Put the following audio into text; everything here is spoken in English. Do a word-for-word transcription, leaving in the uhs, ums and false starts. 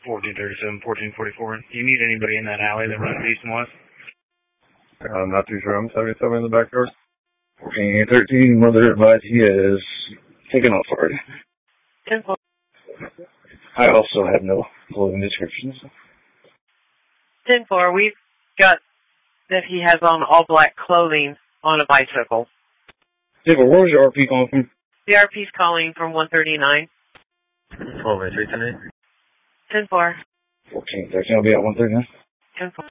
fourteen thirty-seven, fourteen forty-four. Do you need anybody in that alley that runs east and west? I'm not too sure. I'm seventy-seven in the backyard. fourteen thirteen, mother advised he is taking off already. ten four. I also have no clothing descriptions. ten four, we've got that he has on all black clothing on a bicycle. Yeah, but where was your R P calling from? The R P's calling from one thirty-nine. twelve eight three ten eight. ten four. fourteen thirteen, I'll be at one thirty-nine. ten four.